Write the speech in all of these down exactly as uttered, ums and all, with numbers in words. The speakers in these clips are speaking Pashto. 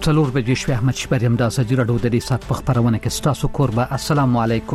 څلور بجې شوې. احمد شپری هم د ازادي راډیو د دې سات په خبرونه کې ستاسو کوربه. السلام علیکم.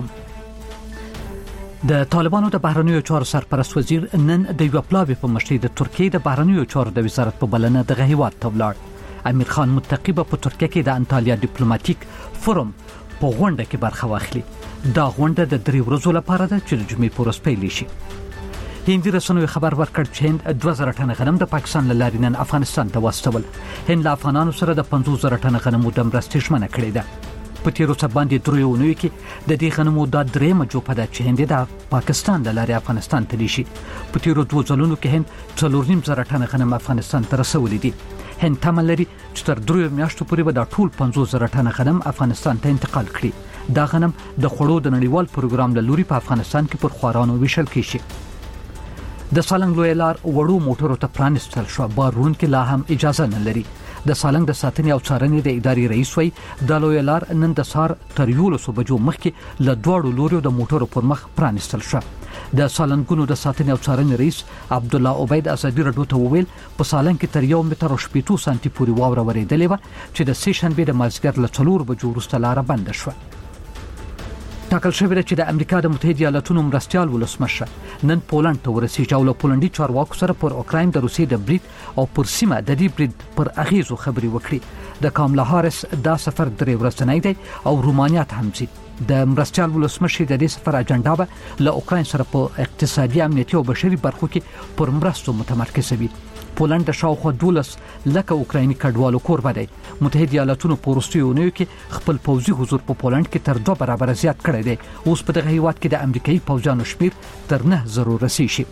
د طالبانو د بهرنیو چارو سرپرست وزیر نن د یو پلاوی په مشرۍ د ترکیې د بهرنیو چارو د وزارت په بلنه د هیواد ته ولاړ. امیر خان متقی په ترکیه کې د انټالیا ډیپلوماټیک فورم په غونډه کې برخه واخلي. دا غونډه د درې ورځو لپاره ده چې د جمعې په ورځ پیل شي. هندي رسنیو خبر ورکړ چې هند دوه زره ټنه غنم د پاکستان له لارې نن افغانستان ته واستول. هند له افغانانو سره د پنځوس زره ټنه غنمو د مرستې ژمنه کړې ده. په تیرو څه باندې درې اونیو کې د دې غنمو د درېمه جوپه ده چې هند د پاکستان له لارې افغانستان ته لیشي. په تیرو دوه ځلونو کې هند څلور نیم زره ټنه غنم افغانستان ته رسولي دي. هند تمه لري چې تر دریو میاشتو پورې به دا ټول پنځوس زره ټنه غنم افغانستان ته انتقال کړي. دا غنم د خوړو د نړیوال پروګرام له لوري په افغانستان کې پر خوارانو ویشل کیږي. د سالنګ لوی لار وړو موټرو ته پرانستل شو. بارون کې لا هم اجازه نه لري. د سالنګ د ساتنې او څارنې د ادارې رئیس وی د لوی لار نن د سار تر یولسو بجو مخکې له دواړو لوريو د موټرو پر مخ پرانستل شو. د سالنګونو د ساتنې او څارنې رئیس عبد الله عبید ازادي راډیو ته وویل په سالنګ کې تر یو متر او شپږ سانتي پورې واوره ورېدلې و چې د سې شنبه د مازیګر له څلور بجو وروسته لار بند شو. ټاکل شوی دی چې د امریکا د متحده ایالاتونو مرستيال ولسمشر نن پولند ته ورسیږي او له پولندي چارواکو سره پر اوکراین د روسیې د برید او پر سیمه د دې برید پر اغیزو خبري وکړي. د کاملا هارس دا سفر درې ورځنی دی او رومانیا ته هم ځي. د مرستيال ولسمشر د دې سفر اجنډا به له اوکراین سره په اقتصادي امنیتي او بشري برخو کې پر مرستو متمرکز وي. پولند د شاوخوا دولس لکه اوکرایني کډوالو کوربه دی. متحده ایالاتونو په وروستیو کې خپل پوځي حضور په پولند کې تر دوه برابر زیات کړی دی. اوس په دغه هیواد کې د امریکایي پوځیانو شمیر تر نه زرو رسیږي.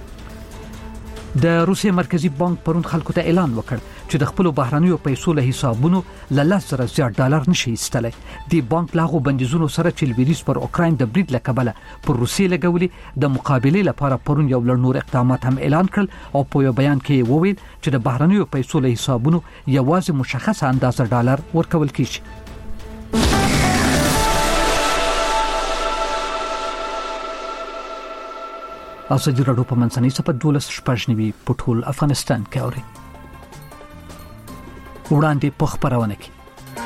د روسیې مرکزی بانک پرون خلکو ته اعلان وکړ چې د خپل بهرنیو پیسو له حسابونو له لس زره زیات ډالر نشي ایستلای. دی بانک لاغو بندیزونو سره چې لویریس پر اوکراین د برید لکبله پر روسیې لګولي د مقابله لپاره پرون یو لړ نور اقدامات هم اعلان کړل او په یو بیان کې وویل چې د بهرنیو پیسو له حسابونو یوازې مشخصه اندازه ډالر ورکول کیږي. ازادي راډیو په منځنۍ صفحه دولس شپږ نوي په ټول افغانستان کې اوري. وړاندې په خبرونه کې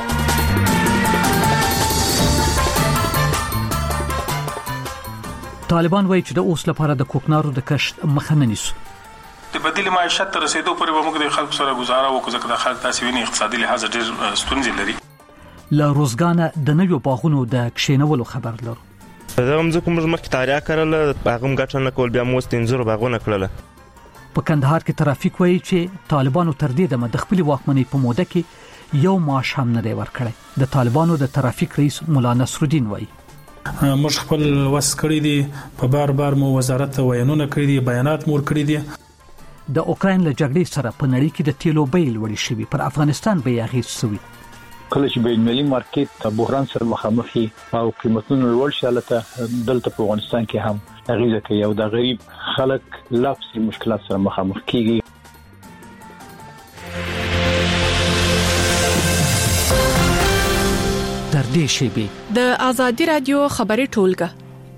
طالبان وایي چې د اوس لپاره د کوکنارو د کښت مخه نه نیسي. د بدیل معیشت تر رسیدو پورې به موږ د خلکو سره گزاره وکړو ځکه د خلک تاسو ویني اقتصادي لحاظ ډېر ستونزې لري. له روزګانه د نویو باغونو د کښینولو خبر لرو. دا هم ځکه موږ مخکې تاریخ کړل هغه هم ګټه نه کول بیا مو ستنځرو باغونه کړل. په کندهار کې ترافیک وایي چې طالبانو تر دې دمه د خپل واکمنۍ په موده کې یو معاش هم نه دی ورکړی. د طالبانو د ترافیک رئیس مولا نصر الدین وایي موږ خپل وس کړی دي په بار بار مو وزارت ته وینونه کړی دي بیانات مور کړی دي. د اوکراین له جګړې سره په نړۍ کې د تیلو بیل وړي شوی پر افغانستان به یې اغیز شوی. کله چې بین‌المللي مارکیټ ته بحران سره مخامخ او قیمتونه لوړ شي البته دلته په افغانستان کې هم اغیزه کوي او د غریب خلک لافسي مشکلات سره مخامخ کیږي. تر دې شیبې د ازادي رادیو خبري ټولګه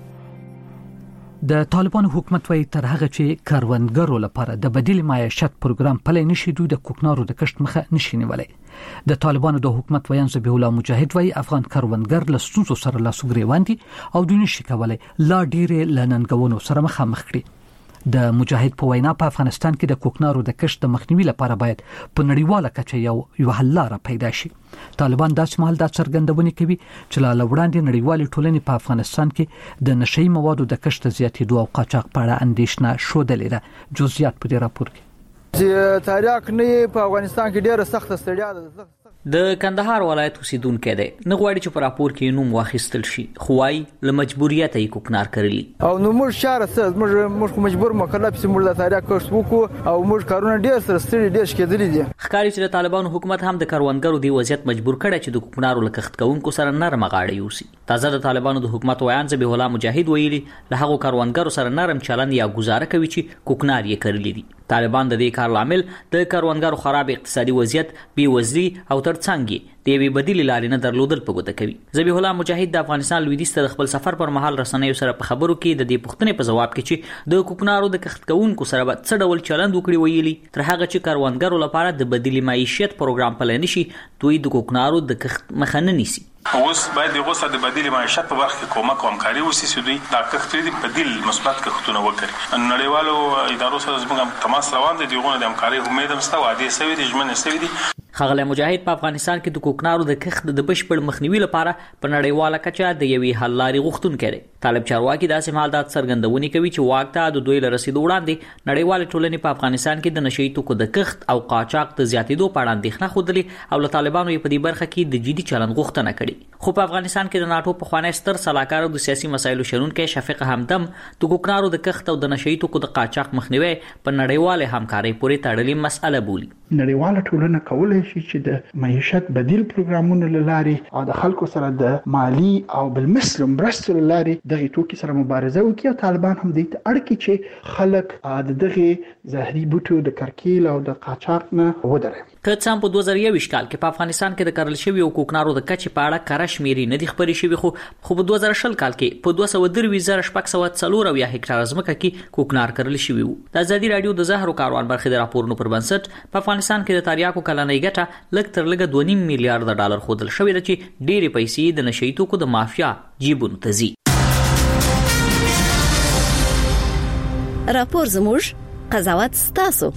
د طالبانو حکومت وایي تر هغه چې کاروانګرو لپاره د بدیل معیشت پروګرام پلی نشي دوی د کوکنارو د کښت مخه نشي نیولای. د طالبانو د حکومت ویان ذبیح الله مجاهد وایي افغان کاروانګر له ستونزو سره لاس ګریوان دي او دوی نشي کولای لا ډیره لننګونو سره مخامخ کړي. د مجاهد په وینا په افغانستان کې د کوکنارو د کښت د مخنیوي لپاره باید په نړیواله کچه یو یو حل لاره پیدا شي. طالبان داسې مهال دا څرګندونه کوي چې لا وړاندې نړیوالې ټولنې په افغانستان کې د نشئی موادو د کښت زیاتېدو او قاچاق په اړه اندېښنه شودلې ده. جزئیات په دې راپور کې چې تاریخ نه په افغانستان کې ډېره سخت ستړیا ده. د کندهار ولایت اوسیدونکو دی نه غواړي چې پر راپور کې نوم واخیستل شي خو وايي له مجبوریت یې کوکنار کړلی او نو موږ شهر سره موږ موږ مجبور مکلف چې موږ د تاریخ کورس وکړو او موږ کارونه ډېر سره ستړي ډېر شکېدلي دي. ښکاري چې د طالبانو حکومت هم د کاروانګرو دی وضعیت مجبور کړي چې د کوکنارو لکښت کوونکو سره نرمه غاړه یوسي. تازه د طالبانو د حکومت ویان ذبیح الله مجاهد ویلي له هغو کاروانګرو سره نرم چلند یا گزاره کوي چې کوکنار یې کړلی دي. طالبان د دې کار لامل د کاروانګرو خراب اقتصادي وضعیت، بېوزلي او ترڅنګ د یوې بدیلې لارې نه درلودل په ګوته کوي. ذبیح الله مجاهد د افغانستان لویدیځ ته د خپل سفر پر مهال رسنیو سره په خبرو کې د دې پوښتنې په ځواب کې چې د کوکنارو د کښت کوونکو سره به څه ډول چلند وکړي ویلي تر هغه چې کاروانګرو لپاره د بدیلې معیشت پروګرام پلی نشي دوی د کوکنارو د کښت مخه نه نیسي. اوس باید دغه څه د بدیل معیشت په برخه کې کومک او همکاري وشي چې دوی دا کښت دي بدیل مثبت کښتونه وکړي. نړیوالو ادارو سره زموږ تماس روان دي، دغه د همکاري امید هم شته، وعده سوي دي، ژمنې سوي دي. ښاغلی مجاهد په افغانستان کې د کوکنارو د کښت د بشپړ مخنیوي لپاره په نړیواله کچه د یوې حل لارې غوښتونکی دی. طالب چارواکي داسې مهال دا څرګندونې کوي چې واک ته د دوی له رسېدو وړاندې نړیوالې ټولنې په افغانستان کې د نشه یي توکو د کښت او قاچاق د زیاتېدو په اړه اندېښنه ښودلې او له طالبانو یې په دې برخه کې د جدي چلند غوښتنه کړې. خو په افغانستان کې د ناټو پخوانی ستر سلاکار او د سیاسي مسایلو شنونکی شفیق همدم د کوکنارو د کښت او د نشه یي توکو د قاچاق مخنیوی په نړیوالې همکارۍ پورې تړلې مسأله بولي. نړیواله ټولنه کولی شي چې د معیشت بدیل پروګرامونو له لارې او د خلکو سره د مالی او بالمثل مرستو له لارې دغه توکي سره مبارزه وکړي او طالبان هم دې ته اړ کړي چې خلک د دغه زهري بوټو د کرکیل او د قاچاق نه ودروي. که څه هم په دوه زره یوویشت کال کې په افغانستان کې د کرل شوي او کوکنارو د کچې په اړه کره شمیرې نه دي خپرې شوي، خو خو په دوه زره شل کال کې په دوه سوه درویشت زره شپږ سوه څلور اویا هکټاره ځمکه کې کوکنار کرل شوي وو. د ازادي راډیو د زهر او کاروان برخې د راپورونو پر بنسټ په افغانستان کې د تریاکو کلنۍ ګټه لږ تر لږه دوه نیم میلیارډ ډالر ښودل شوې ده چې ډېرې پیسې د نشه یي توکو د مافیا جیبونو ته ځي. راپور زموږ، قضاوت ستاسو.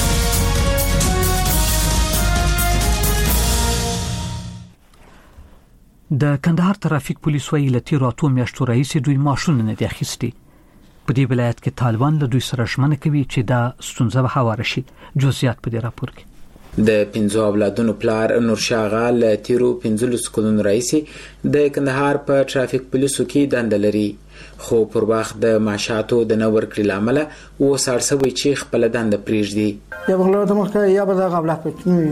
د کندهار ترافیک پولیس ویلي له تیرو اتو میاشتو راهیسې دوی ماشینونه نه دي اخیستي. په دې ولایت کې طالبان له دوی سره ژمنه کوي چې دا ستونزه به هواره شي. جزئیات په دې راپور کې. د پنځو اولادونو پلار نورشاه غا له تیرو پنځلسو کلونو راهیسې د کندهار په ترافیک پولیسو کې دنده لري، خو پر وخت د معاشاتو د نه ورکړې له امله اوس اړ شوی چې خپله دنده پرېږدي. یا به غلط مخکې یا به دغه ابله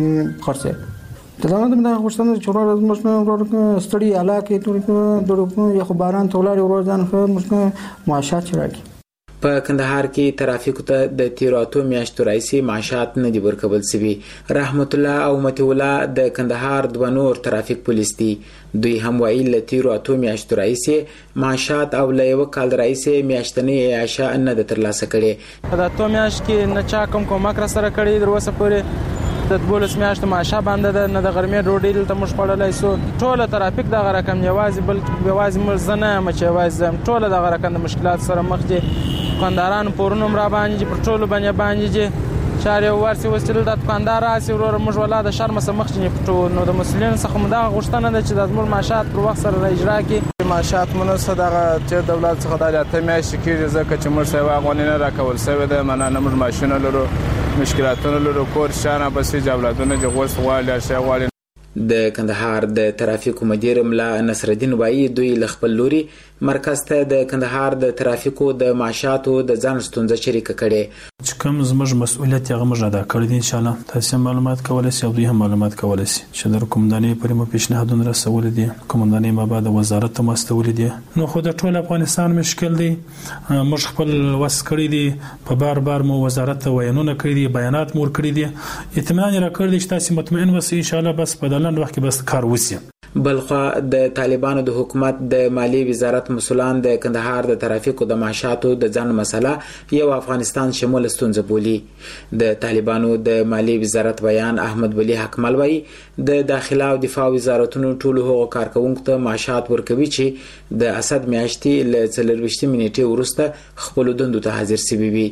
خرڅه ته دا نه د غوښتنه چې ورور زموږ ورور ستړي علاقه ټول درو یا خو باران تولاري ورور ځان خو موږ معاشات راکې. په کندهار کې ترافیکو ته د تیرو اتو میاشتو راهیسې معاشات نه دي ورکول شوي. رحمت الله او مطیع الله د کندهار دوه نور ترافیک پولیس دي. دوی هم وایي له تیرو اتو میاشتو راهیسې معاشات او له یوه کال راهیسې میاشتنۍ عیاشه نه ده ترلاسه کړې. په د اتو میاشت کې نه چا کوم کومک راسره کړی، تر اوسه پورې د دولس میاشتو معاشه باندې ده، نه د غرمې ډوډۍ دلته موږ خوړلی سو. ټوله ترافیک دغه رقم یوازې بل یوازې موږ زه نه یم چې یوازې زه یم، ټوله دغه رقم د مشکلات سره مخ دي. دوکاندارانو پورونه هم را باندې دي، پر ټولو باندې باندې دي چارې ورسې اوس چې د دوکاندار راسي وروره موږ ولا د شرمه څخه مخ چې پټو. نو د مسؤلینو څخه مو دغه غوښتنه ده چې د زموږ معاشات پر وخت سره اجرا کړي. معاشات مو نشته دغه چې دولت څخه د اته میاشتې کېږي ځکه چې موږ سوی افغانۍ نه راکول سوې ده، معنا نه موږ ماشینونه لرو، مشکلاتونه لرو، کور شانه بسې چې اولادونه چې غوښت غواړي هر شی غواړي. د کندهار د ترافیکو مدیر ملا نصرالدین وایي دوی له خپل لوري مرکز ته د کندهار د ترافیکو د معاشاتو د ځان ستونزه شریکه کړې. چې کوم زموږ مسؤلیت یې موږ ادا کړی دي، ان شاء الله تاسو معلومات کولای شئ او دوی هم معلومات کولای شي چې د کومندانې پرې مو پیشنهادونه رسول دي، کومندانې ما بعد وزارت ته مستول دي. نو خو د ټول افغانستان مشکل دی، موږ خپل وس کړی دي، په بار بار مو وزارت ته وینونه کړی دي، بیانات مور کړی دي، اطمینان را کړی چې تاسو مطمئن اوسئ ان شاء الله بس په دلند وخت کې بس کار وسی. بلخوا د طالبانو د حکومت د مالی وزارت مسولان د کندهار د ترافیکو د معاشاتو د ځان مسله یو افغانستان شمول ستونزه بولی. د طالبانو د مالی وزارت بیان احمد ولی حکمل وایي د داخله او دفاع وزارتونو ټول هغو کارکونکو ته معاشات ورکوي چې د اسد میاشتې له څلرویشت منټې وروسته خپل دندو ته حاضر شوي وي.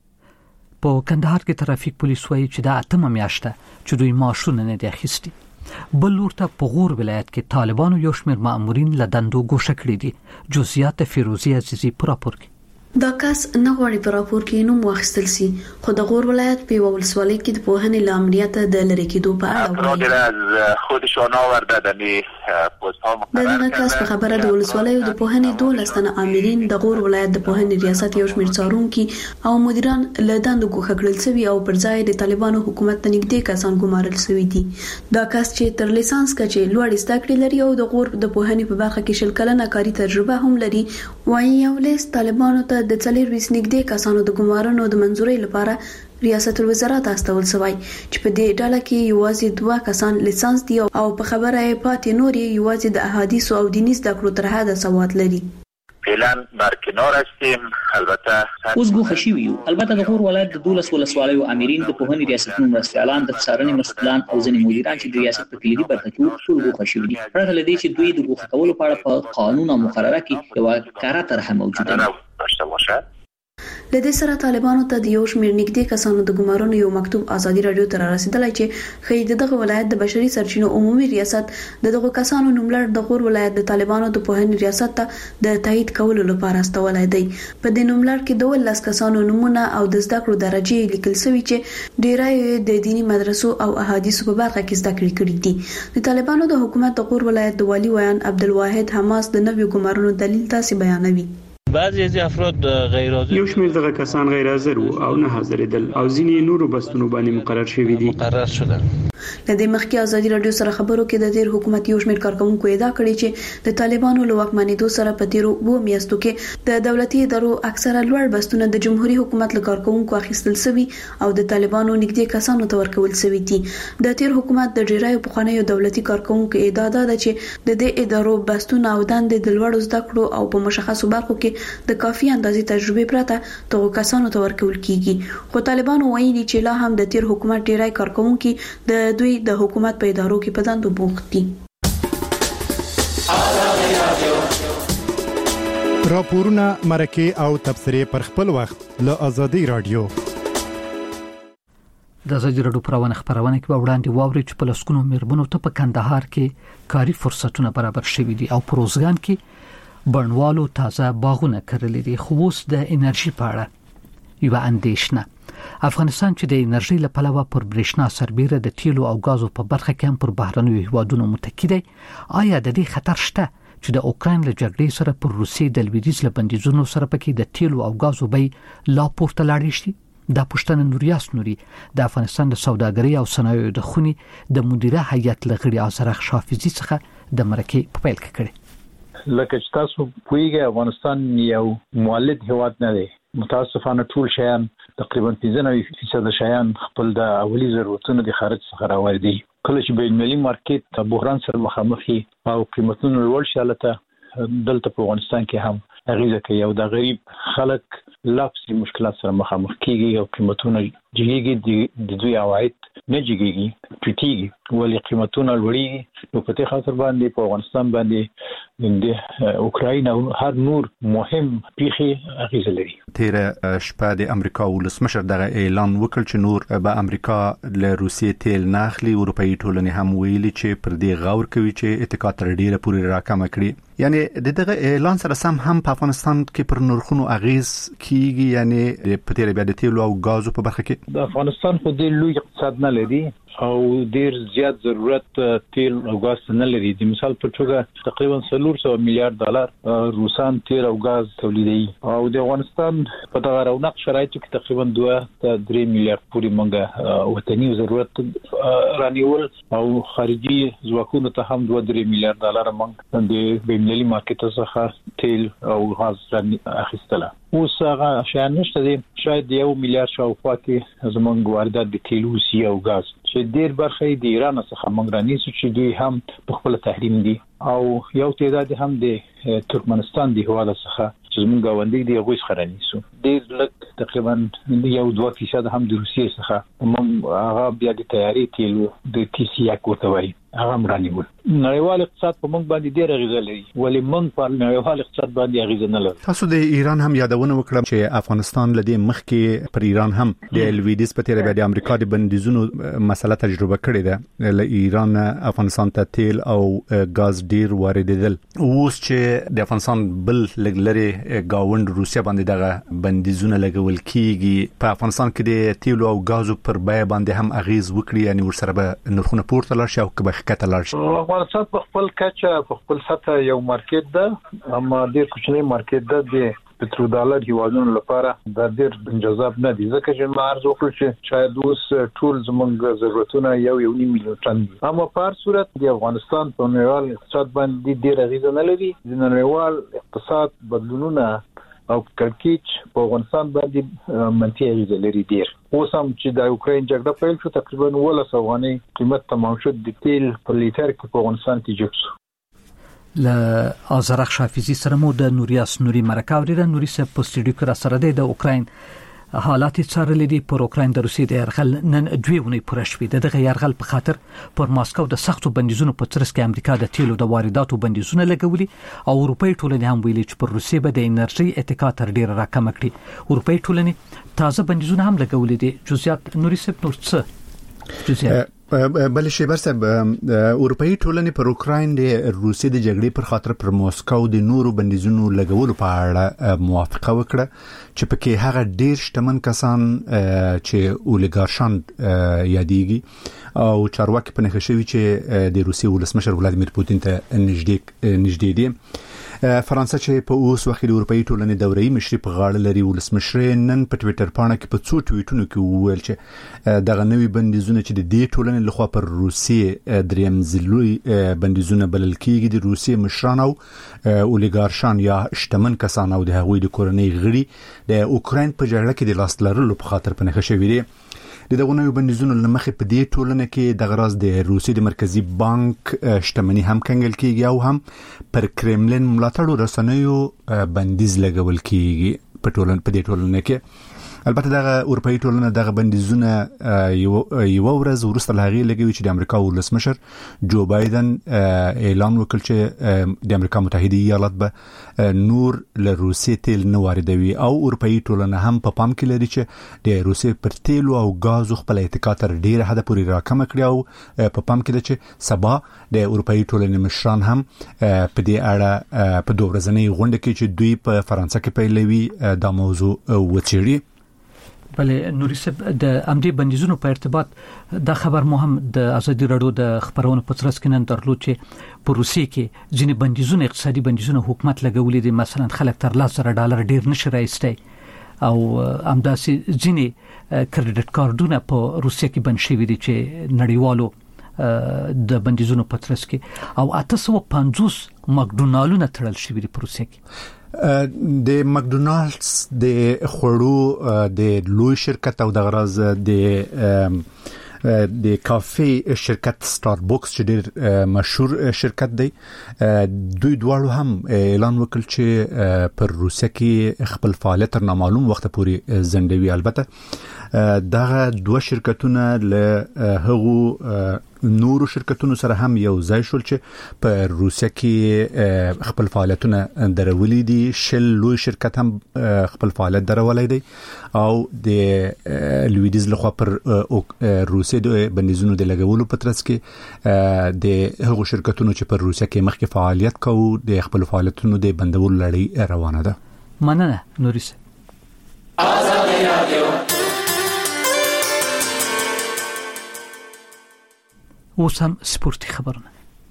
په کندهار کې ترافیک پولیس وایي چې د اتمه میاشته چې دوی معاشونه نه دي اخیستي. بل لور ته په غور ولایت کې طالبانو یو شمېر مامورین له دندو ګوښه کړي دي. جزئیات فیروزي عزیزي په راپور کې. دا کس نه غواړي په راپور کې نوم واخیستل شي، خو د غور ولایت په ولسوالۍ کې د پوهنې له امنیت د لری کېدو په اړه وایي. از خودشان آورده دمی پست‌ها دغه کس په خبره د ولسوالۍ د پوهنې دولس تنه امرین د غور ولایت د پوهنې ریاست یو شمېر څارونکي او مدیران له دندو ګوښه کړل شوي او پر ځای د طالبانو حکومت ته نږدې کسان ګمارل شوي دي. دا کس چې تر لیسانس کچې لوړ زده کړې لري او د غور د پوهنې په برخه کې شل کلنه کاري تجربه هم لري، وایي یو لیست طالبانو ته د څلور ویس نږدې کسانو د ګمارنو د منځورۍ لپاره ریاست الوزرات استول شوی چې په دې ډله کې یوازې دوه کسان لیسانس دي او په خبره یې پاتې نور یوازې د احادیث او دیني زده کړو تر حده سواد لري. فعلا برکنار هستیم. البته اوس ګوښه شوي یو. البته د غور ولایت د دولس ولسوالیو امرین د پوهنې ریاستونو مرستیالان د څارنې مسؤلان او ځینې مدیران چې د ریاست په کلیدي برخه کې ټول ګوښه شوي دي. پرته له دې چې دوی د ګوښه کولو په اړه په قانون او مقرره کې یوه کاره طرحه موجوده ده. له دې سره طالبانو ته د یو شمېر نږدې کسانو د ګمارنو یو مکتوب ازادي رادیو ته رسیدلی چې ښیي دغه ولایت د بشري سرچینو عمومي ریاست د دغه کسانو نوملړ د غور ولایت د طالبانو د پوهنې ریاست ته د تایید کولو لپاره استولای دی. په دې نوملړ کې دولس کسانو نمونه او د زده کړو درجه لیکل شوی چې ډیری د دینی مدرسو او احادیثو په برخه کې زده کړې کړې دي. د طالبانو د حکومت د غور ولایت د والی ویان عبدالواحد حماس د نویو ګمارنو دلیل تاسو بیانوي. بعضی از افراد غیر حاضر یو شمېر دغه کسان غیر حاضر وو او نه حاضرېدل او ځینې نورو بستونو باندې مقرر شوي دي. مقرر شده. لدې مخکې ازادي رادیو سره خبرو کې د تیر حکومت یو شمېر کارکونکو ادعا کړې چې د طالبانو له واکمنېدو سره په تیرو وو میاشتو کې د دولتي ادارو اکثره لوړ بستونه د جمهوریت حکومت له کارکونکو اخیستل شوي او د طالبانو نږدې کسانو ته ورکول شوي دي. د تیر حکومت د ډیرایو پخوانیو دولتي کارکونکو ادعا ده چې د دې ادارو بستونه او دندې د لوړو زده کړو او په مشخصو برخو کې د کافي اندازې تجربه پرته توګه کسانو ته ورکول کیږي. خو طالبانو وایي چې لا هم د تیر حکومت ډیرای کارکونکو د دوی د حکومت په ادارو کې په دندو بوخت دي. راپورونه مرکه او تبصره پر خپل وخت له ازادي رادیو. د ازادي رادیو پروانه خبرونه کې وړاندې واوري چې په لسکونو میرمنو ته په کندهار کې کاري فرصتونه برابر شوي دي او پروژګان کې بڼوالو تازه باغونه کړل دي. خو اوس د انرژي په اړه یو اندېښنه. افغانستان چې د انرژي له پلوه پر برېښنا سربېره د تیلو او غازو په برخه کې هم پر بهرنیو هیوادونو متکی دی، آیا د دې خطر شته چې د اوکراین له جګړې سره پر روسیې د لویدیځ له بندیزونو سره پکې د تیلو او غازو بیې لا پورته لاړې شي؟ دا پوښتنه نوریاس نوري د افغانستان د سوداګرۍ او صنایعو د خونې د مدیره هیئت لغړي ازرخ شافزي څخه د مرکه په پیل کې کړي. لکه چې تاسو پوهیږئ افغانستان یو مولد هیواد نه دی. متاسفانه ټول شیان تقریبا پنځه نوي فیصد شیان خپل د اولی ضرورتونو د خارج څخه راوړي دي. کله چې بین المللي مارکیټ ته بحران سره مخامخ او قیمتونه لوړ شي، البته دلته په افغانستان کې هم اغیزه کوي او د غریب خلک لافسي مشکلات سره مخامخ کیږي او قیمتونه جګیږي، د دوی عواید نه جګیږي، ټیټیږي، ولې قیمتونه لوړیږي. نو په دې خاطر باندې په افغانستان باندې د اوکراین او هر نور مهم پیښې اغیزه لري. تیر شپه د امریکا ولسمشر دغه اعلان وکړ چې نور به امریکا له روسیې تیل نه اخلي. اروپאי ټولنې هم ویلي چې پر دې غور کوي چې اتکا تر ډیره پورې راکمه کړي. یعنی دغه اعلان سره سم هم په افغانستان کې پر نرخونو اغیز کیږي، یعنی په تیر بیا د تیل او غازو په برخه کې د افغانستان خو د لوی اقتصاد نه لري او ډیر زیات ضرورت تیل او غاز نه لري. د مثال په توګه تقریبا څلور سوه میلیارډ ډالر روسان تیل او غاز تولیدوي او د افغانستان په دغه رونق شرایطو کې تقریبا دوه ته درې میلیارډ پورې مونږه وطني ضرورت رانیول او خارجي ځواکونو ته هم دوه درې میلیارډ ډالر مونږ د بین‌المللي مارکیټ څخه تیل او غاز اخیستله. اوس هغه شیان نشته دي. شاید یو میلیارډ شاوخوا کې زمونږ واردات د تیل او غاز چې ډیر برخه د ایران څخه مونږ رانیسو چې دوی هم په خپل تحریم دي او یو تعداد هم د ترکمنستان د هواد څخه چې زمونږ غونډې دی هغه څخه رانیسو. ډیر لږ تقریبا یو دوه فیصد هم د روسیې څخه مونږ هغه بیا د تیاری تیل د تی سی یک ورته وایي هغه مړانیول. نړیوال اقتصاد په موږ باندې ډېر اغیزه لري ولې موږ په نړیوال اقتصاد باندې اغیزه نه لرو. تاسو د ایران هم یادونه وکړه چې افغانستان لدې مخکې پر ایران هم د لویدیز په تیر بیا د امریکا د بندیزونو مسله تجربه کړې ده. له ایران افغانستان ته تیل او غاز ډیر واردېدل. اوس چې د افغانستان بل لګلري گاوند روسیا باندې دغه بندیزونه لګول کیږي، په افغانستان کې د تیل او غازو پر بیه باندې هم اغیز وکړي، یعنی ورسره به نرخونه پورته لاړ شي او که به ښکته لاړ شي. افغانستان په خپل کچه په خپل سطح یو مارکیټ ده، اما ډېر کوچنی مارکیټ ده. د پټرو ډالر هیوادونو لپاره دا ډېر جذاب نه دي، ځکه چې ما عرض وکړ چې شاید اوس ټول زموږ ضرورتونه یو یو نیم میلیون ټن دي، اما په هر صورت د افغانستان په نړیوال اقتصاد باندې ډېر اغیزه نه لري. د نړیوال اقتصاد بدلونونه او کړکېچ په افغانستان باندې منفي اغیزه لري ډېر. اوس هم چې د یوکرين جګړه پیل شو تقریبا ولس افغاني قیمت تمام شو، د تیل په لیټر کې په افغانستان کې جګ شو. ل ازرق شافیزی سره مو د نوریاس نوري مرکه اوریده. نوري سه په سټډیو کې را سره د اوکرين حالات څارلې دي. پر اوکرين د روسیې د يرغل نن دوی ونی پوره شوې. دغه يرغل په خاطر پر ماسکو د سختو بندیزونو په ترڅ کې امریکا د تیلو د وارداتو بندیزونه لګولي او اروپאי ټولنې هم ویلي چې پر روسیې به د انرژي اتکا تر ډیره راکم کړي. اروپאי ټولنې تازه بندیزونه هم لګولي دي. جزئیات نوري سه نور څه جزئیات بل شي برسب اروپאי ټولنې پر اوکرين د روسیې د جګړې پر خاطر پر ماسکو د نورو بندیزونو لګولو په اړه موافقه وکړه چې پکې هغه ډیر شتمن کسان چې اولیګارشان یادېږي او چارواکي په نخښه وی چې د روسیې ولسمشر ولادیمیر پوتین ته نږدې نږدې دي. فرانسه چې په اوس وخت د اروپאי ټولنې دوري مشري په غاړه لري، ولسمشر نن په ټوئیټر پاڼه کې په څو ټویټونو کې وویل چې دغه نوې بندیزونه چې د دې ټولنې لخوا پر روسیې دریم ځلوي بندیزونه بلل کېږي د روسیې مشران او اولیګارشان یا شتمن کسان او د هغوی د کورنۍ غړي د اوکرين په جګړه کې د لاس لرلو په خاطر په نخښه شوي دي. د دغه نوې بندیزونو لمخې په دې ټولنه کې د غراز د روسیې د مرکزی بانک شتمنۍ هم کنګل کېږي او هم پر کرملین ملاتړو رسنیو بندیز لګول کېږي په ټولنه په دې ټولنه کې. البته دغه اروپאי ټولنه دغه بندیزونه یو یو ورځ وروسته لغې لګوي چې د امریکا ولسمشر جو بایدن اعلان وکړ چې د امریکا متحده ایالات به نور له روسیې تیل نه واردوي او اروپאי ټولنه هم په پام کې لري چې د روسیې پر تیلو او غازو خپل اتکا تر ډیره حد پورې راکم کړي او په پام کې ده چې سبا د اروپאי ټولنې مشران هم په دې اړه په دوه ورځنۍ غونډه کې چې دوی په فرانسه کې پیلوي دا موضوع وڅېړي. بله نوري سب د امدی بندیزونو په ارتباط دا خبر مهم د ازادي رادیو د خبرونو په ترڅ کې نن درلود چې په روسیې کې ځینې بندیزونه اقتصادي بندیزونه حکومت لګولي دي. مثلا خلک تر لاس زره ډالر ډیر نشي راځي او امداسي ځینې کریډټ کارتونه په روسیې کې بند شوي دي چې نړیوالو د بندیزونو په ترڅ کې او اته سوه پنځوس مکډونالډونه تړل شوي دي په روسیې کې. د مکډونالډز د خورو د لوی شرکت او د غراز د د کافي شرکت ستاربکس چې ډېر مشهور شرکت دی، دوی دواړو هم اعلان وکړ چې پر روسیه کې خپل فعالیت تر نامعلوم وخت پورې ځنډوي. البته دغه دوه شرکتونه له هغو نورو شرکتونو سره هم یو ځای شول چې په روسیه کې خپل فعالیتونه درولي دي. شل لوی شرکت هم خپل فعالیت درولای دی او د لویدیز لخوا پر روسیې د بندیزونو د لګولو په ترڅ کې د هغو شرکتونو چې پر روسیه کې مخکې فعالیت کوي د خپل فعالیتونو د بندولو لړۍ روانه ده. مننه نوري سه. آزادي رادیو اوس هم سپورتي خبرونه.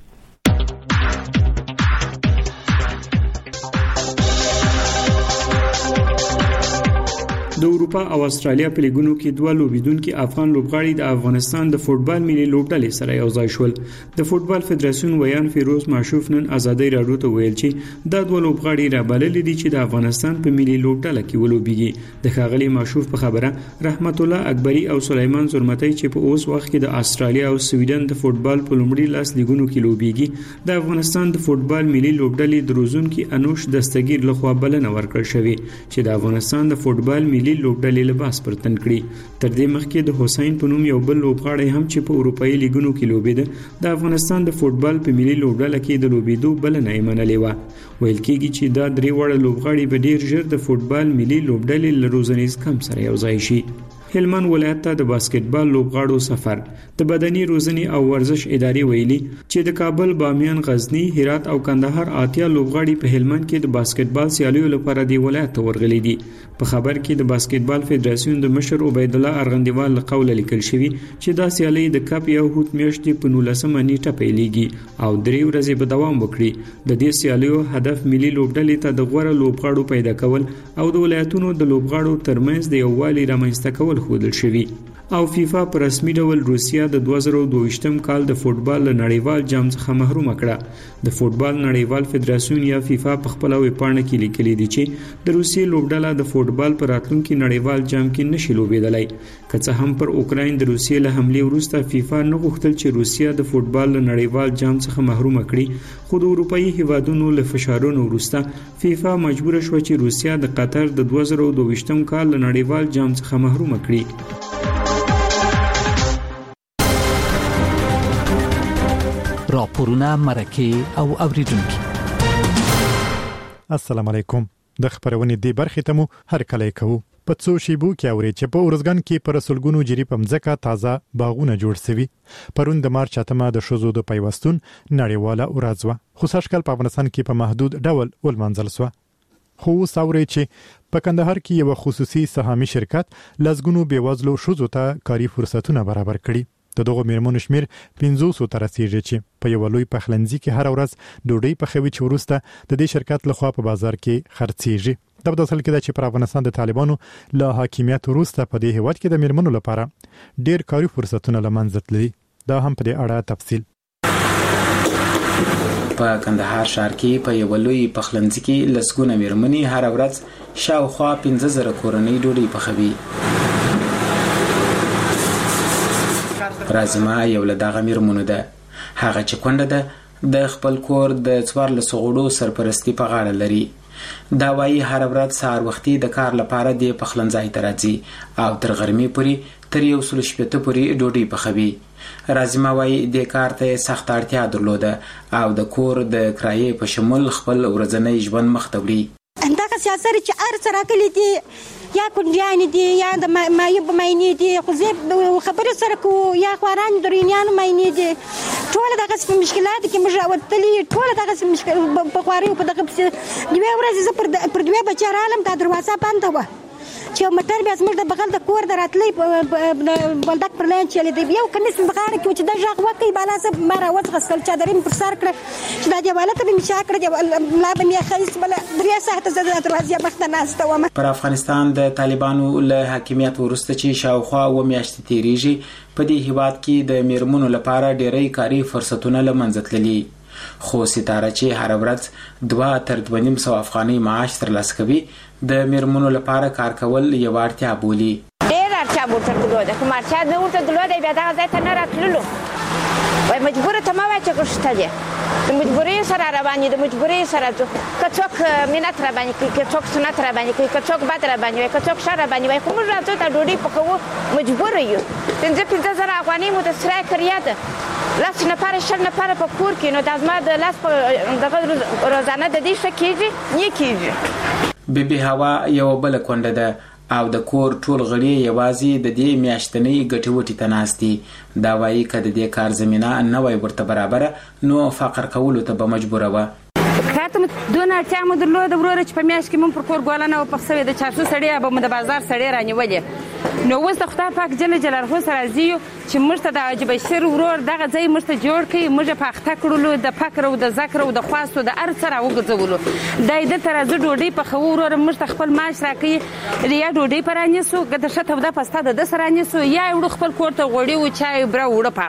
د اروپا او استرالیا په لیګونو کې دوه لوبیدونکو افغان لوبغاړي د افغانستان د فوتبال ملي لوبډلې سره یو ځای شول. د فوتبال فدراسیون ویان فیروز معشوف نن ازادي رادیو ته ویل چې دا دوه لوبغاړي را بلل دي چې د افغانستان په ملي لوبډله کې ولوبېږي. د ښاغلي معشوف په خبره رحمت الله اکبری او سلیمان زرمتی چې په اوس وخت کې د استرالیا او سویډن د فوتبال په لومړي لاس لیګونو کې لوبېږي، د افغانستان د فوتبال ملي لوبډلې د روزونکو انوش دستګیر لخوا بلنه ورکړل شوې چې د افغانستان د فوتبال ملي ملي لوبډلې لباس پر تن کړی. تر دې مخکې د حسین په نوم یو بل لوبغاړی هم چې په اروپایي لیګونو کې لوبېده د افغانستان د فوټبال په ملي لوبډله کې د لوبېدو بلنه یې منلې وه. ویل کېږي چې دا درې واړه لوبغاړي به ډېر ژر د فوټبال ملي لوبډلې له روزنیز کمپ سره یوځای شي. هلمند ولایت ته د باسکټبال لوبغاړو سفر د بدني روزنې او ورزش ادارې ویلي چې د کابل، بامیان، غزنی، هرات او کندهار اتیا لوبغاړي په هلمند کې د باسکټبال سیالیو لپاره دی ولایت ته ورغلي دي. په خبر کې د باسکټبال فدراسیون د مشر عبید الله ارغندیوال له قوله لیکل شوی چې دا سیالي د کپ یو هوت میاشتې په نولسمه نیټه پیلېږي او درې ورځې به دوام وکړي. د دې سیالیو هدف ملي لوبډلې ته د غوره لوبغاړو پیدا کول او د ولایتونو د لوبغاړو ترمنځ د یووالي رامنځته کول ښودل شوي. او فیفا په رسمي ډول روسیا د دوه زره دوه کال د فوټبال له نړیوال جام څخه محروم کړه. د فوټبال نړیوال فدراسیون یا فیفا په خپل ویبپاڼه کې لیکلي دي چې د روسیې لوبډله د فوټبال په راتلونکي نړیوال جام کې نشي لوبېدلی. که څه هم پر اوکراین د روسیې له حملې وروسته فیفا نه غوښتل چې روسیا د فوټبال له نړیوال جام څخه محروم کړي، خو د اروپایي هیوادونو له فشارونو وروسته فیفا مجبور شو چې روسیا د قطر د دوه زره دوه کال له نړیوال جام څخه محروم کړي. راپورونه، مرکه او اوریدونکي. السلام علیکم. د خبرونې دی برخې ته مو هر کله کوو. په څو شیبو کې اوري چې په اورزګان کې پر رسولګونو جری په مځکه تازه باغونه جوړ شوي. پرون د مارچ اتمه د شوزو د پیوستون نړیواله ورځ وه، خو سږکال په افغانستان کې په محدود ډول ولمانځل شوه. خو اوس اوري چې په کندهار کې یو خصوصي سهامي شرکت لزګونو بېوزلو ښځو ته کاري فرصتونه برابر کړي. د دغه میرمنو شمیر پنځوس ته رسیږي چې په یو لوی پخلنځي کې هر ورځ ډوډۍ پخوي چې وروسته د دې شرکت لخوا په بازار کې خرڅېږي. دا په اصل کې د چې پر افغانستان د طالبانو له حاکمیت وروسته په دې هیواد کې د میرمنو لپاره ډېر کاري فرصتونه له منځه تللي. دا هم په دې اړه تفصیل. په کندهار ښار کې په یو لوی پخلنځي کې لسګونه میرمنې هر ورځ شاوخوا پنځه زره کورنۍ ډوډۍ پخوي. رازمه یو له دغه میرمنو ده. هغه چې کونډه ده د خپل کور د څوارلسو غړو سرپرستی په غاړه لري. دا وایي هر ورځ سهار وختي د کار لپاره د پخلنځای ته راځي او تر غرمې پورې تر یو سل شپېته پورې ډوډۍ پخوي. رازمه وایي دې کار ته سخت اړتیا درلوده او د کور د کرایې په شمول خپل ورځنی ژوند مخ ته وړي. دغه سیاست چې هر څه راغلي دي یا کونډیانې دي یا د مایب ماینې دي، خو زه خبرې سره کوو یا خواران درینیانو ماینې دي، ټول دغسې په مشکلاتو کې موږ راوتلي، ټول دغسې مشکل په خواریو په دغه پسې دوې ورځې زه پر دوې بچه رالم، دا دروازه بنده وه چې یو موټر بیا زموږ د بغل د کور د راتلی بولدک پر لین چلېده. یو کمیس مې په غاړه کې و چې دا غږ وکړي، بالا زه ما راوځغستل، چادرې مې پر سر کړه چې دا دیواله ته به مې شا کړه، ملا به مې ښایست بله درې ساعته زه د دروازې مخ ته ناسته وم. پر افغانستان د طالبانو له حاکمیت وروسته چې شاوخوا اوه میاشتې تېرېږي، په دې هیواد کې د میرمنو لپاره ډېری کاري فرصتونه له منځه تللي. خو ستاره چې هر ورځ دوه تر دوه نیم سوه افغانۍ معاش ترلاسه کوي، د میرمنو لپاره کار کول یوه اړتیا بولي. ډېره اړتیا به ورته درلوده، خو اړتیا نه ورته درلوده بیا دغه ځای ته نه راتللو. وایي مجبوره ته مه وایه چې غوښته دی، د مجبورۍ سره راباندې د مجبورۍ سره ځو. که څوک منت راباندې کوي، که څوک سنت راباندې کوي، که څوک بد راباندې وایي، که څوک ښه راباندې وایي، خو موږ راځو ته ډوډۍ پخوو، مجبوره یو. پنځه پنځه زره افغانۍ مو د سرای کریا ده، لس نفره شل نفره په کور کې، نو دا زما د لاس په دغه روزانه د دې ښه کېږي نه کېږي. بیبي هوا یو بله کونډه ده او د کور ټول غړي یوازې د دې میاشتنۍ ګټې وټې ته ناست دي. دا وایي که د دې کار زمینه نه وای ورته برابره نو فقر کولو ته به مجبوره وه. کاته مو دونه اړتیا مو درلوده وروره چې په میاشت کې مونږ پر کور ګوله نه وه پخ سوې، د چارسو سړې به مو د بازار سړې رانیولې. نو اوس د خدای پاک جل جلاله سره راضي یو چې موږ ته د حاجي بشیر ورور دغه ځای موږ ته جوړ کړي، موږ یې په اخته کړلو، د فقر او د ذکر او د خواستو د هر څه راوګرځولو. دا یې دلته راځو ډوډۍ پخوو، وروره موږ ته خپل معاش راکوي، یا ډوډۍ په رانیسو، که د ښه توده پسته د ده سره رانیسو، یا یې وړو خپل کور ته غوړي و چای بره وړه پاخو.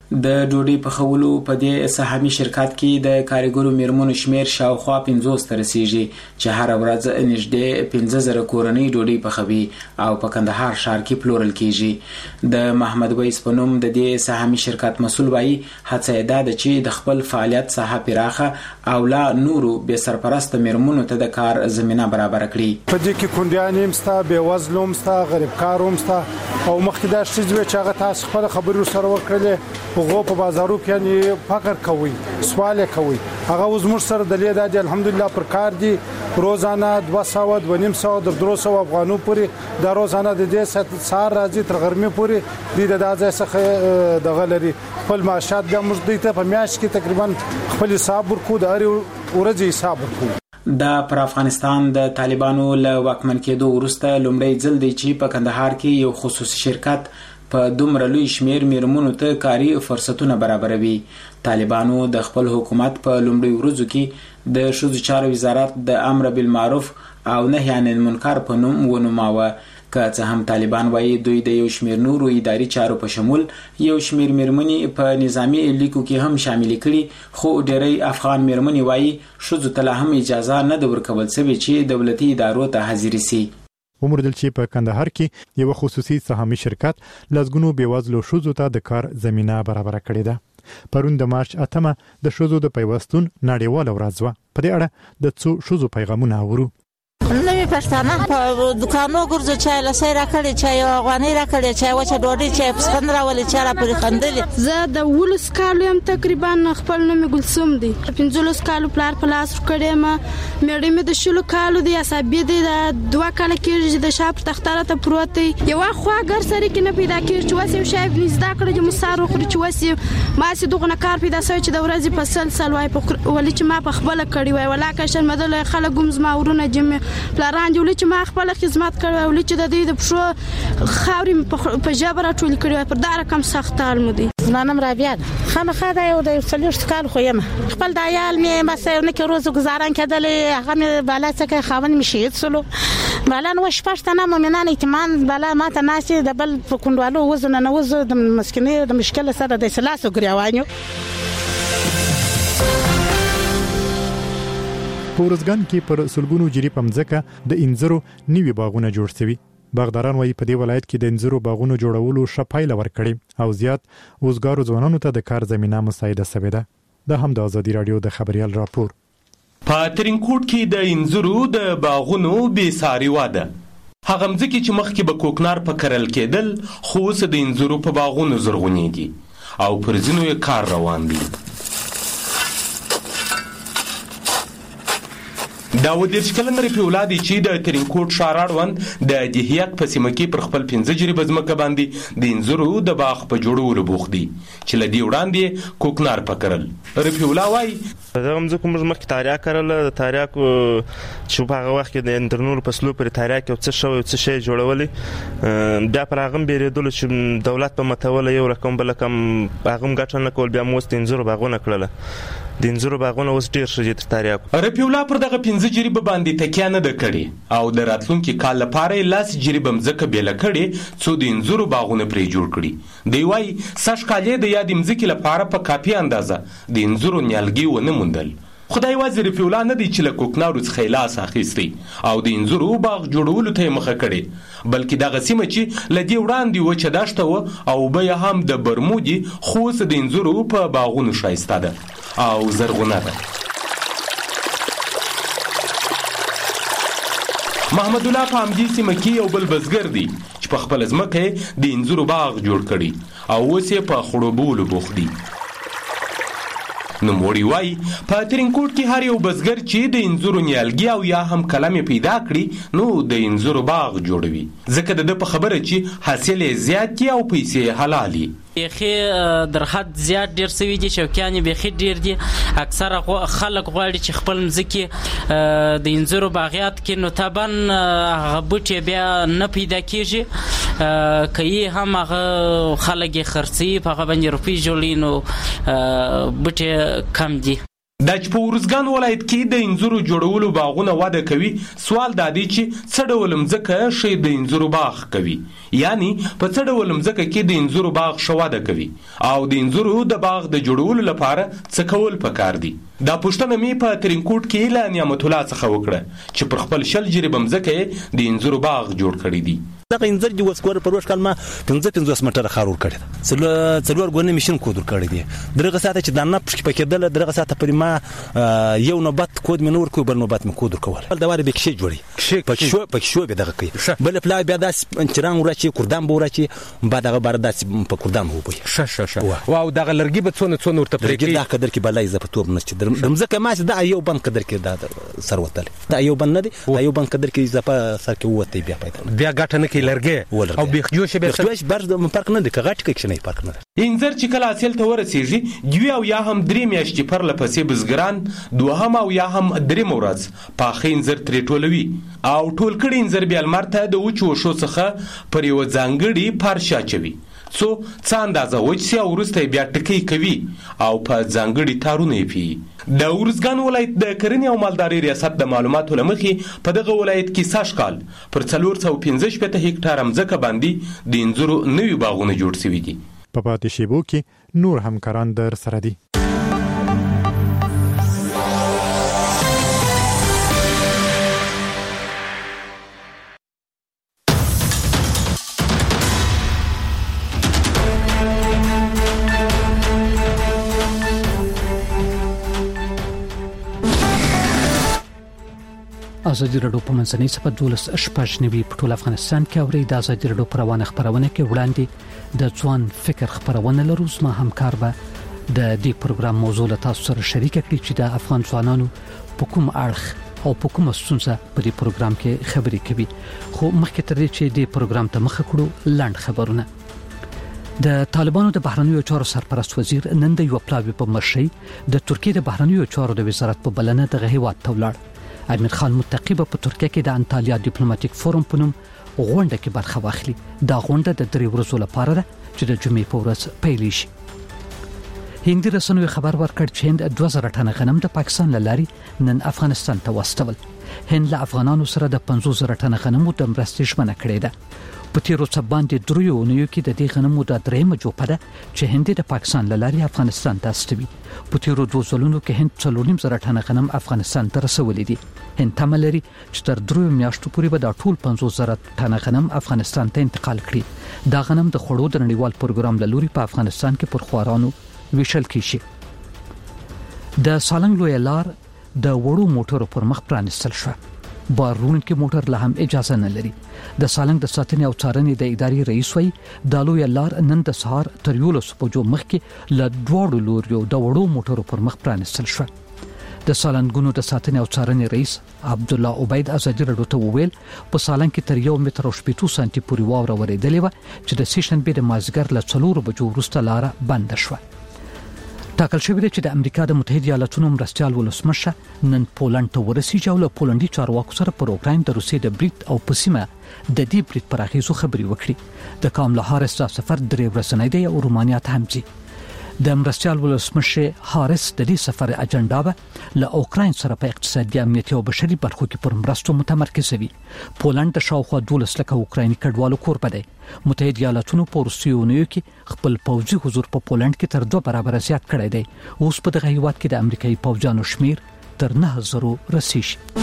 د ډوډۍ پخولو په دې سهامي شرکت کې د کارګرو میرمنو شمیر شاوخوا پنځوس ته رسیږي چې هر ورځ نږدې پنځه زره کورنۍ ډوډۍ پخوي او په کندهار ښار کې پلورل کیږي. د محمد ویس په نوم د دې سهامي شرکت مسؤل وایي هڅه یې دا ده چې د خپل فعالیت ساحه پراخه او لا نورو بې سرپرسته میرمنو ته د کار زمینه برابر کړي. په دې کې کونډیان هم ستا، بېوزله هم ستا، غریب کار هم ستا او مخکې دا ښځې وې چې هغه تاسو خپله خبرې ورسره وکړلې هغو په بازارو کې یعنې فقر کوي، سوال یې کوي. هغه اوس موږ سره دلې دا دي الحمدلله پر کار دي. روزانه دوه سوه دوه نیم سوه تر درې سوه افغانو پورې دا روزانه د دې سهار راځي تر غرمې پورې دوی د دا ځای څخه دغه لري خپل معاشات بیا موږ دوی ته په میاشت کې تقریبا خپل حساب ورکوو، د هرې ورځې حساب ورکوو. دا پر افغانستان د طالبانو له واکمن کېدو وروسته لومړی ځل دی چې په کندهار کې یو خصوصي شرکت په دومره لوی شمیر میرمنو ته کاري فرصتونه برابروي. طالبانو د خپل حکومت په لومړي ورځو کې د ښځو چارو وزارت د امر بالمعروف او نهي عن المنکر په نوم ونوماوه. که څه هم طالبان وایي دوی د یو شمیر نورو اداري چارو په شمول یو شمیر میرمنې په نظامی لیکو کې هم شامل کړي، خو ډېری افغان میرمنې وایي ښځو ته لا هم اجازه نه ده ورکول شوې چې دولتي ادارو ته حاضرې سي. وموندل چې په کندهار کې یو خصوصي سهامي شرکت لزګونو بېوزلو ښځو ته د کار زمينه برابر کړې ده. پرون د مارچ اتمه د ښځو د پیوستون نړیواله ورځ وه. په دې اړه د څو ښځو پیغامونه اورو. نوې پښتانه په دکانو ګرځو چای لسای راکړي، چای افغاني راکړي، چای وچه ډوډۍ، چای پسخند راولي، چای را پرې خندلې. زه د ولس کالو يم تقریبا خپل نوم ګلسوم دی. پنځلس کالو پلار په لاس کړم، مېړې مې د شلو کالو دی عصبي دی د دوه کال کې د شاپ تختاره ته پروت دی. یو خوا ګر سره کې نه پیدا کېږي چې واسه شاپ نزدا کړی چې مسار خوري چې واسه ما سي دغه کار پیدا سوي چې د ورځې په سلسل وای په ولې چې ما په خپل کړی وای ولا کښن مدل خلک ګمز ما ورونه جمع پلاران جوړ چې ما خپل خدمت کړو ولې چې د دې د پښو خاورې په جبر ټول کړو پر دا رقم سخت حال مو دي. نام رابعه خامخا دا یو د څلور کال خو یم خپل د عیال مې مسونه کې روز گزاران کړل، هغه مې بالا څخه خاون مې شهید سلو بالا نو شپشتنه مؤمنان ایتمان بالا ما ته ناسي د بل په کوندوالو وزن نه وز د مسکینه د مشکل سره د سلاسو ګریوانیو. پورزګان کې پر سلګونو جری پمځکه د انځرو نیوي باغونه جوړ شوي. باغداران وایي په دې ولایت کې د انځرو باغونو جوړولو شپایله ورکړي او زیات اوسګارو ځوانانو ته د کار زمينه مساعده شوې ده. د هم د ازادي رادیو د خبريال راپور. په ترینکوټ کې د انځرو د باغونو بې ساري واده هغه مځکې چې مخکې به کوکنار په کرل کېدل خو اوس د انځرو په باغونو زرغونېږي او پر ځینو یې کار روان دی. داود دیرش کلن رفیع الله دی چې د ترینکوټ ښار اړوند د دهیک په سیمه کې پر خپل پنځه جریبه ځمکه باندې د انځرو د باغ په جوړولو بوخت دی چې له دې وړاندې کوکنار پکرل. رفیع الله وایي دغه مځکه موږ مخکې تاریاک کرله، د تاریاکو چې په هغه وخت کې د انترنور فصلو پر تاریاک یو څه شوی څه شی جوړولې، بیا پر هغه بیرېدلو چې دولت په متوله یو رقم بل رقم هغه ګټه نه کول، بیا مو د انځرو باغونه کړله. د انځرو باغونه اوس ډېر ښه دي تر تاریاکو. رفیع الله پر دغه پنځه جریبه باندې تکیه نه ده کړې او د راتلونکي کال لپاره یې لس جریبه مځکه بیله کړې څو د انځرو باغونه پرې جوړ کړي. دی وایي سږ کال یې د یادې مځکې لپاره په کافي اندازه د انځرو نیالګي ونه موندل. خدای یوازې رفیع الله نه دی چې له کوکنارو څخه یې لاس اخیستی او د انځرو باغ جوړولو ته یې مخه کړې، بلکې دغه سیمه چې له دې وړاندې وچه دښته وه او اوبه یې هم د برمو دي خو اوس د انځرو په باغونو ښایسته ده او زرغونه ده. محمد الله په همدې سیمه کې یو بل بزګر دی چې په خپله ځمکه یې د انځرو باغ جوړ کړي او اوس یې په خړوبولو بوخت دی. نوموړی وایي په ترینکوټ کې هر یو بزګر چې د انځرو نیالګي او یا هم کلمې پیدا کړي نو د انځرو باغ جوړوي، ځکه د ده په خبره چې حاصل یې زیات دي او پیسې یې حلالي. بیخي در حد زیات ډیر سوي دي، شوقیان یې بیخي ډیر دي. اکثره خلک غواړي چې خپل مځکې د انځرو باغیات کې نو طبعا هغه بوټي بیا نه پیدا کېږي، که یې هم هغه خلک یې خرڅوي په هغه باندې روپۍ جوړوي نو بوټي کم دي. دا چې په ارزګان ولایت کې د انځورو جوړولو باغونه وده کوي، سوال دا دی چې څه ډول مځکه ښه د انځورو باغ کوي، یعنی په څه ډول مځکه کې د انځورو باغ ښه وده کوي او د انځورو د باغ د جوړولو لپاره څه کول پکار دي. دا پوښتنه مې په ترینکوټ کې له نعمت الله څخه وکړه چې پر خپل شل جریبه مځکه د انځورو باغ جوړ کړی دی. دغه انځر دی وسکور پر وښ کلمه پنځه پنځه مټره خارور کړی څلو څلور غونې ماشين کودور کړی دی. دغه ساته چې دانه پښ پکې دل دغه ساته پر ما یو نوبت کود منور کو بل نوبت م کودور کول دا واره به کې جوړي پکې شو پکې شو به دغه کوي بل پلا بیا داس چران ورچی کوردان بورچی بعد هغه بار داس په کوردان وو بي ش ش ش واو دغه لرګي به څونه څونه ورته پرېږي دا قدر کې بلای زه په توب نشته دمزه ما دا یو بن قدر کې دا سروتل دا یو بن نه دی دا یو بن قدر کې زپا سر کې وته بیا پیدا بیا غټه نه کې لرګي او بیخ جوش به جوش برد فرق نه دی کغټ کې نه فرق نه. انځر چې کله حاصل ته ورسیږي دوی او یا هم درې میاشتې پر لپسې بزګران دوهم او یا هم درې مورز پاخه انځر ترې ټولوي او ټول کړي انځر بیا لمرته د وچو شو څخه پر یو ځانګړي پارشا چوي څو څه اندازه وچ او ورسته بیا ټکی کوي او په ځانګړي تارونه پی. د ورزګان ولایت د کرنې او مالداري ریاست د معلوماتو لمخې په دغه ولایت کې ساش کال پر څلور سوه پنځه شپېته هکټاره مځکه باندې د انځورو نوي باغونه جوړ شوي دي. په پاتې شیبو کې نور همکاران در سره دي. ازادي راډیو په منځنۍ صفحه دولس شپږ نوي په ټول افغانستان کې اوري. د ازادي راډیو پروانه خبرونه کې وړاندې د ځوان فکر خبرونه لرو. زما همکار به د دې پروګرام موضوع له تاسو سره شریک کړي چې د افغان ځوانانو په کوم اړخ او په کومه ستونزه په دې پروګرام کې خبرې کوي. خو مخکې تر دې چې دې پروګرام ته مخه کړو لاند خبرونه. د طالبانو د بهرنیو چارو سرپرست وزیر نن د یو پلاوی په مشرۍ د ترکیې د بهرنیو چارو د وزارت په بلنه دغه هیواد ته ولاړ. امیر خان متقی په ترکیه کې د انټالیا ډیپلوماټیک فورم په نوم غونډه کې برخه واخلي. دا غونډه د درې ورځو لپاره ده چې د جمعې په ورځ پیل شي. هندي رسنیو خبر ورکړ چې هند دوه زره ټنه غنم د پاکستان له لارې نن افغانستان ته واستول. هند له افغانانو سره د پنځوس زره ټنه غنمو د مرستې ژمنه کړې ده. په تیرو څه باندې دریو اونیو کې د دې غنمو د درېمه جوپه ده چې هند د پاکستان له لارې افغانستان ته استوي. په تیرو دوه ځلونو کې هند څلور نیم زره ټنه غنم افغانستان ته رسولي دي. هند تمه لري چې تر دریو میاشتو پورې به دا ټول پنځوس زره ټنه غنم افغانستان ته انتقال کړي. دا غنم د خوړو د نړیوال پروګرام له لوري په افغانستان کې پر خوارانو ویشل کیږي. د سالنګ لوی لار د وړو موټرو پر مخ پرانستل شو. بارونکو موټر له هم اجازه نه لري. د سالنګ د ساتنې او څارنې د ادارې رئیس وای د لوی لار نن د سهار تر یولس بجو مخکې ل دوړو لوريو د وړو موټرو پر مخ پرانستل شو. د سالنګونو د ساتنې او څارنې رئیس عبد الله عبید ازادي راډیو ته وویل په سالنګ کې تر یو متر او شپږ سانتي پورې واوره ورېدلې و چې د سیشن بیر مازګر ل څلور بجو وروسته لار بند شوه. ټاکل شوی دی چې د امریکا د متحده ایالاتونو مرستيال ولسمشه نن پولند ته ورسیږي او له پولندي چارواکو سره پر اوکراین د روسیې د بریټ او پسیمه د دې بریټ پر اغیزو خبري وکړي. د کاملا هاریس دا سفر درې ورځې دی او رومانیا ته هم ځي. د مرستيال ولسمشه هاریس د دې سفر اجنډا به له اوکراین سره په اقتصادي امنیتي او بشري برخو کې پر مرستو متمرکز وي. پولند د شاوخوا دولس لکه اوکرایني کډوالو کوربه دی. متحده ایالاتونو په روسیونیو کې خپل پوځي حضور په پولند کې تر دوه برابر زیات کړی دی. اوس په دغه هیواد کې د امریکایي پوځیانو شمیر تر نه زرو رسیږي.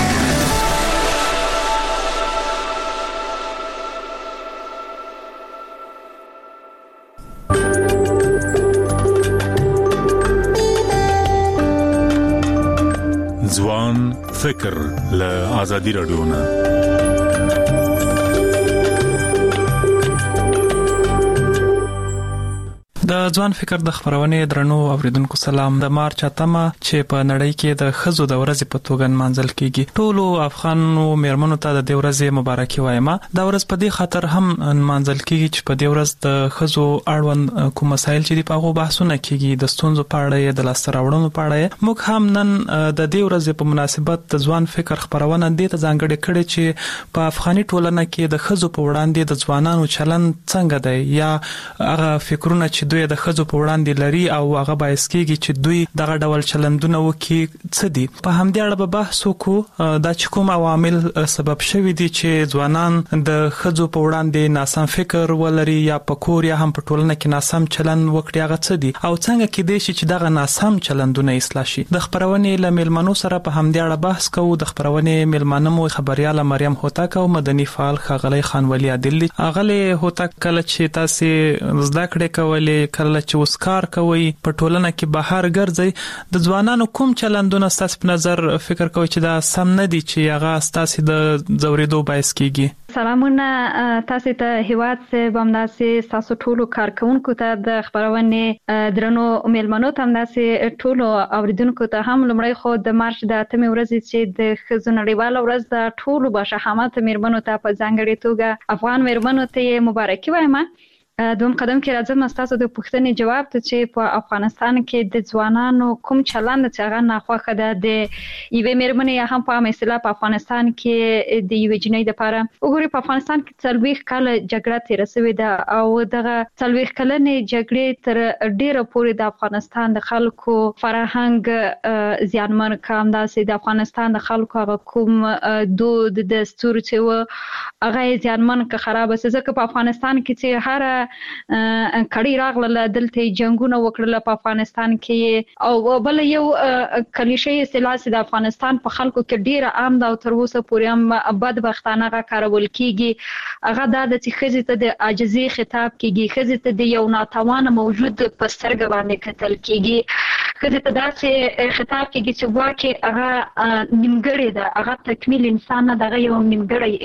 ځوان فکر له ازادي راډیو نه د ځوان فکر د خبرونه درنو اوریدونکو سلام. د مارچ اتمه چې په نړۍ کې د خزو د ورځې په توګه منځل کیږي. ټولو افغانو میرمنو ته د دې ورځې مبارکي وایم. دا ورځ په دې خاطر هم منځل کیږي چې په دې ورځ د خزو اړوند کوم مسایل چې په هغه بحثونه کیږي د ستونزو په اړه د لاسته راوړنو په اړه. موږ هم نن د دې ورځې په مناسبت د ځوان فکر خبرونه دې ته ځانګړې کړې چې په افغاني ټولنه کې د خزو په وړاندې د ځوانانو چلند څنګه دی یا هغه فکرونه چې دوی یې د خزو په وړاندې لري او هغه باعث کیږي چې دوی دغه ډول چلندونه وکړي څه دي. په همدې اړه به بحث وکړو دا چې کوم عوامل سبب شوي دي چې ځوانان د خزو په وړاندې ناسم فکر ولري یا په کور یا هم په ټولنه کې ناسم چلند وکړي هغه څه دي او څنګه کېدای شي چې دغه ناسم چلندونه اصلاح شي. د خبرونې له میلمنو سره په همدې اړه بحث کوو. د خبرونې میلمنه مو خبرياله مریم هوتک او مدني فعال ښاغلی خانولي عادل. اغلی هوتک کله چې تاسو زده کړې کولې کله چې وسکار کوي په ټولنه کې بهر ګرځي د ځوانانو کوم چلندونه ستاسو په نظر فکر کوي چې دا سم نه دي چې هغه ستاسو د زوریدو باعث کیږي؟ سلامونه تاسو ته هیواد سه بمداسي تاسو ټولو کارکونکو ته د خبرونه درنو میلمنو ته همداسې ټولو اوریدونکو ته هم لمړی خو د مارچ د اتمې ورځې چې د ښځو نړیواله ورځ د ټولو بشهامت میرمنو ته په ځانګړې توګه افغان میرمنو ته مبارکي وایم. دوم قدم کې راځم تاسو د پوښتنې جواب ته چې په افغانستان کې د ځوانانو کوم چلند چې هغه ناخوښه ده د یوې میرمنې یا هم په مثلا په افغانستان کې د یوې جنۍ لپاره وګوري په افغانستان کې څلوېښت کاله جګړه تېره شوې ده او دغه څلوېښت کلنې جګړې تر ډېره پورې د افغانستان د خلکو فرهنګ زیانمن کړ. همداسې د افغانستان د خلکو هغه کوم دود دستور چې و هغه زیانمن کړ خراب شو ځکه په افغانستان کې چې هر کړي راغله دلته جنگونه وکړل په افغانستان کې او بل یو کلیشې اصطلاح د افغانستان په خلکو کې ډیره عام ده او تر اوسه پورې هم بدبختانه غا کارول کیږي. هغه د چې خزې ته د عاجزي خطاب کیږي، خزې ته د یو ناتوانه موجود په سترګه باندې کتل کیږي، خزې ته داسې خطاب کیږي چې واکه هغه نیمګړی ده، هغه تکمیل انسان نه دغه یو نیمګړی